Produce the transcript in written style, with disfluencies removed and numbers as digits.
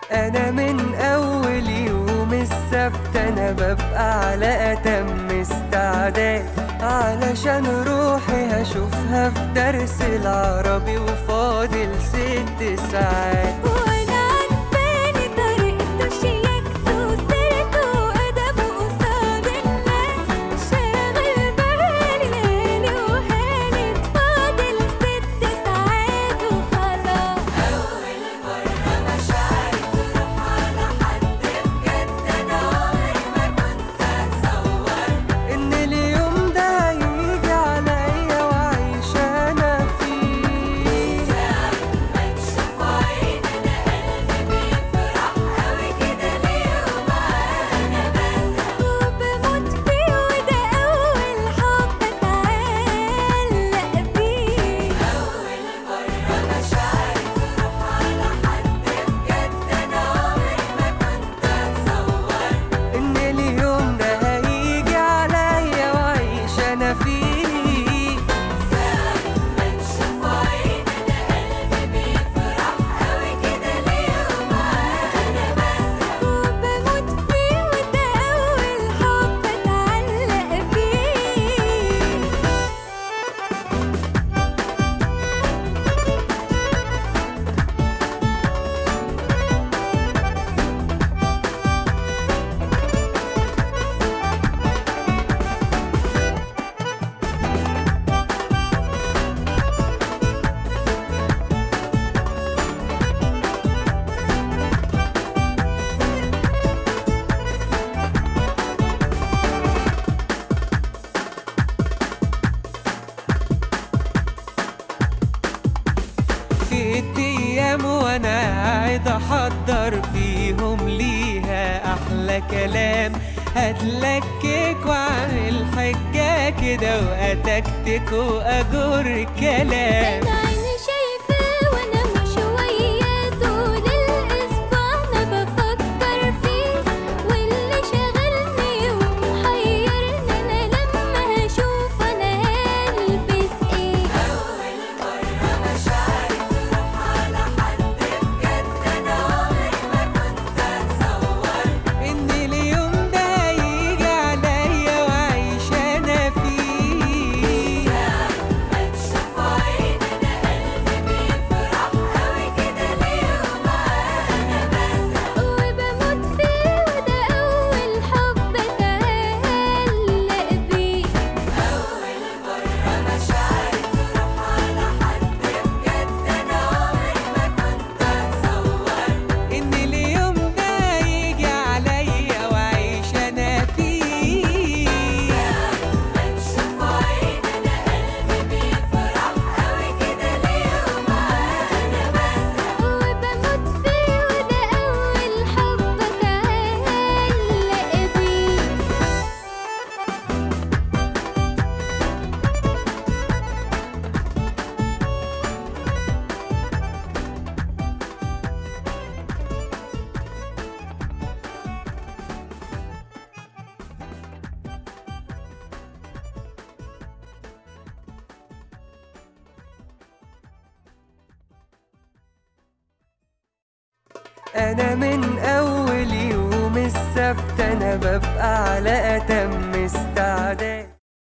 انا من اول يوم السبت انا ببقى على اتم استعداد، علشان روحي هشوفها في درس العربي وفاضل 6 ساعات. وانا عجباني طريقته شياكته وسيرته وادبه قصاد الناس، شاغل بالي ليالي وهانت فاضل 6 ساعات وخلاص. اول مره مشاعري تروح على حد بجد، انا عمري ما كنت اتصور ان اليوم ده هيجي عليا واعيش انا فيه. ما تشوف عين انا قلبي بيفرح قوي كده ليه ومعانا بسرح وبموت فيه، وده اول حب اتعلق بيه. اول مره مشاعري تروح على حد بجد، انا عمري ما كنت اتصور ان اليوم ده هيجي عليا واعيش انا فيه. ما تشوف عين انا قلبي بيفرح قوي كده ليه ومعانا بسرح وبموت فيه، وده اول حب اتعلق في 6 ايام وانا قاعد احضر فيهم ليها احلى كلام، هتلكك واعمل حجة كده واتكتك واجر كلام. انا عيني شايفاه وانا مش وياه طول الاسبوع انا بفكر فيه، واللي شاغلني ومحيرني انا لما هشوف انا هلبس ايه. اول مره مشاعري تروح على حد بجد، انا عمري ما كنت اتصور ان اليوم ده هيجي عليا واعيش انا فيه. ما تشوف عين انا قلبي بيفرح قوي كده ليه ومعانا بسرح وبموت فيه، وده اول حب اتعلق بيه. اول مره مشاعري تروح على حد بجد، انا عمري ما كنت اتصور ان اليوم ده هيجي عليا واعيش انا فيه. ما تشوف عين انا قلبي بيفرح قوي كده ليه ومعانا بسرح وبموت فيه، وده اول حب اتعلق بيه. انا من اول يوم السبت انا ببقى على اتم استعداد.